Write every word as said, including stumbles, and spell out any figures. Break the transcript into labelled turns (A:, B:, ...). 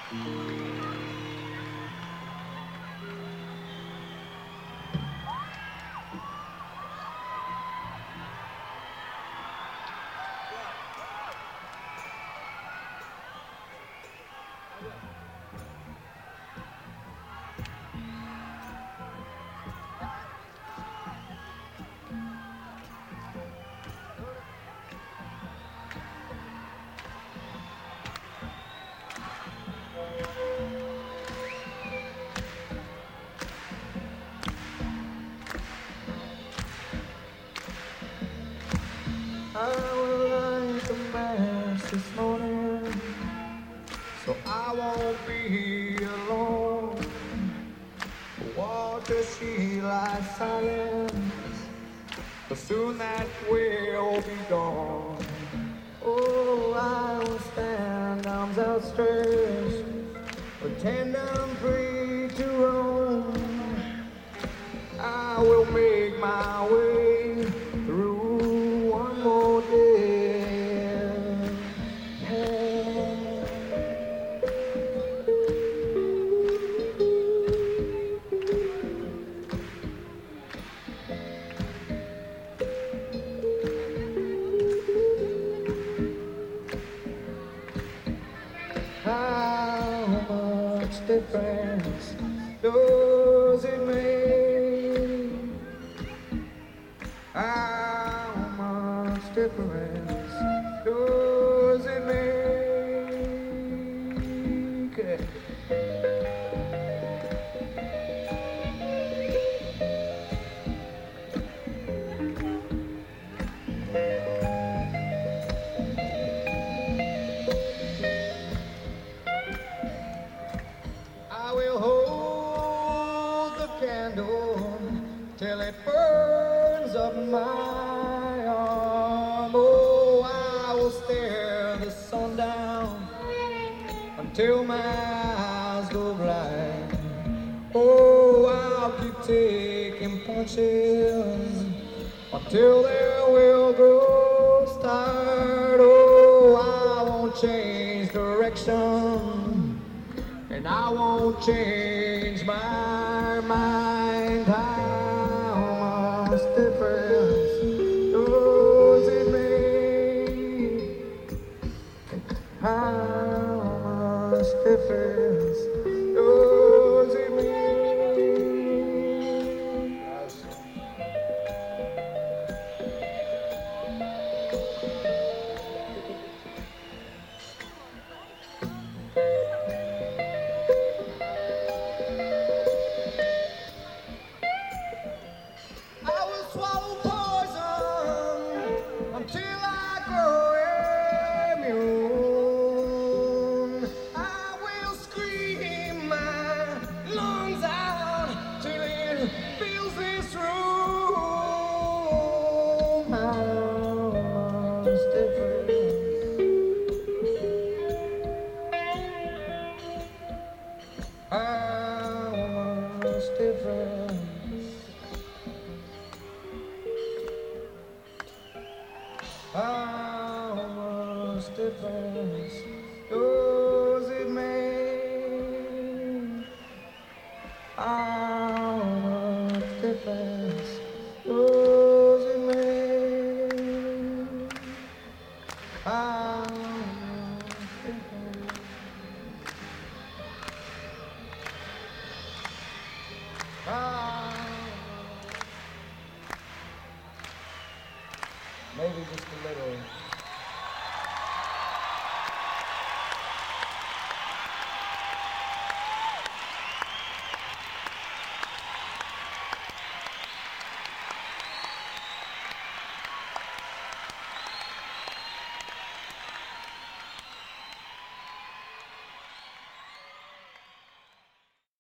A: I will light the match this morning, so I won't be alone. Walk the street like silence, but soon that will be gone. Oh, I will stand arms outstretched, pretend I'm free to roam. I will make my way through one more day. Hey. How much difference does it make? How much difference does it make? I will hold the candle till it burns up my arm. Oh, I will stare the sun down until my eyes go blind. Oh, I'll keep taking punches until their will grows tired. Oh, I won't change direction, and I won't change my mind. How much difference does it make? How much difference does it make? I will swallow poison until I grow immune. I will scream my lungs out till it fills this room. How much difference? How much difference? How much difference does it make? How much difference does it make? How much difference?